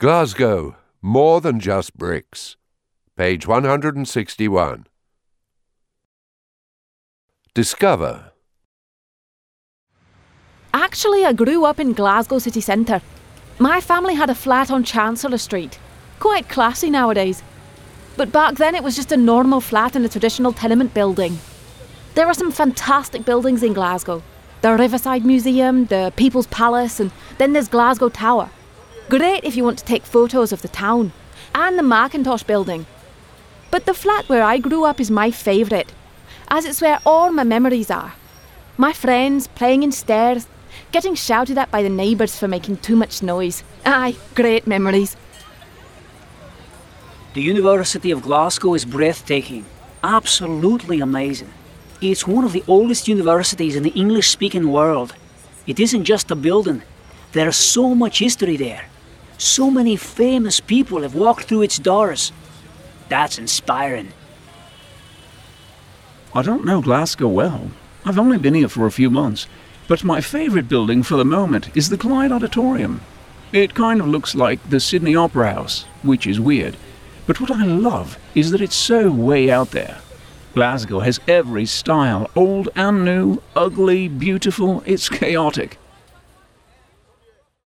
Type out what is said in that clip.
Glasgow, more than just bricks. Page 161. Discover. Actually, I grew up in Glasgow city centre. My family had a flat on Chancellor Street. Quite classy nowadays. But back then it was just a normal flat in a traditional tenement building. There are some fantastic buildings in Glasgow. The Riverside Museum, the People's Palace, and then there's Glasgow Tower. Great if you want to take photos of the town. And the Macintosh building. But the flat where I grew up is my favourite, as it's where all my memories are. My friends playing in stairs, getting shouted at by the neighbours for making too much noise. Aye, great memories. The University of Glasgow is breathtaking. Absolutely amazing. It's one of the oldest universities in the English-speaking world. It isn't just a building. There's so much history there. So many famous people have walked through its doors. That's inspiring. I don't know Glasgow well. I've only been here for a few months. But my favourite building for the moment is the Clyde Auditorium. It kind of looks like the Sydney Opera House, which is weird. But what I love is that it's so way out there. Glasgow has every style, old and new, ugly, beautiful, it's chaotic.